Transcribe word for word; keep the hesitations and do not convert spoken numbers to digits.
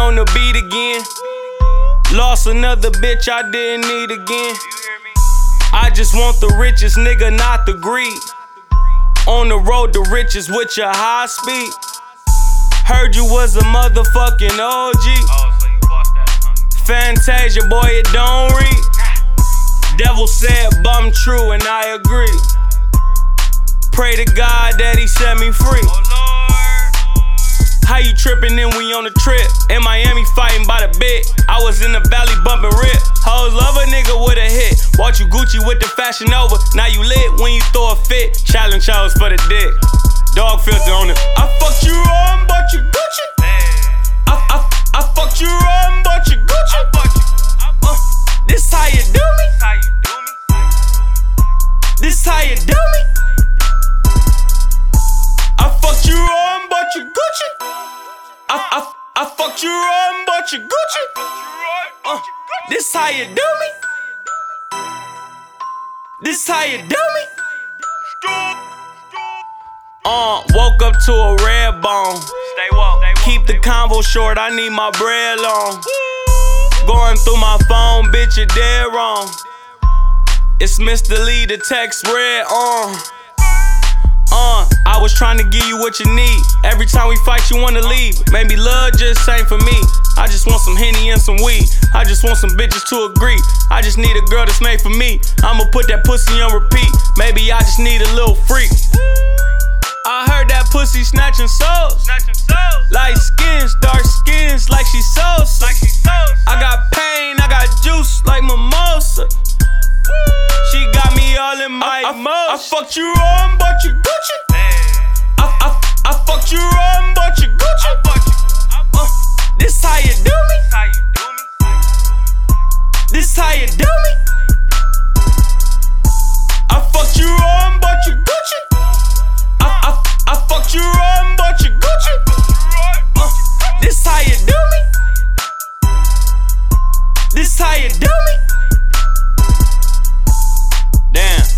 on the beat again. Lost another bitch I didn't need again. I just want the richest, nigga, not the greed. On the road to riches with your high speed. Heard you was a motherfucking O G. Fantasia, boy, it don't read. Devil said bum true, and I agree. Pray to God that he set me free. How you trippin' then we on the trip? In Miami fighting by the bit. I was in the valley bumpin' rip. Hoes love a nigga with a hit. Watch you Gucci with the Fashion Nova. Now you lit when you throw a fit. Challenge chose for the dick. Dog filter on it. I fucked you on, but you Gucci. I, I, I fucked you on, but you Gucci. Uh, this how you do me? This how you do me? I fucked you on, but you Gucci. I, I, I fucked you on, but you Gucci. Uh, this how you do me? This how you do me? Uh, woke up to a red bone. Stay woke. Keep the convo short, I need my bread long. Going through my phone, bitch, you're dead wrong. It's Mister Lee, the text red on. Uh, I was trying to give you what you need. Every time we fight, you wanna leave. Maybe love just ain't for me. I just want some Henny and some weed. I just want some bitches to agree. I just need a girl that's made for me. I'ma put that pussy on repeat. Maybe I just need a little freak. I heard that pussy snatching souls. Light skins, dark skins, like she sauce. I got pain, I got juice like mimosa. She got me all in my emotions. I fucked you on, but you Gucci. I, I, I fucked you on, but you Gucci. Uh, this how you do me? This how you do me? I fucked you on, but you Gucci. I, I, I fucked you on, but you Gucci. Uh, this how you do me? This how you do me? Damn.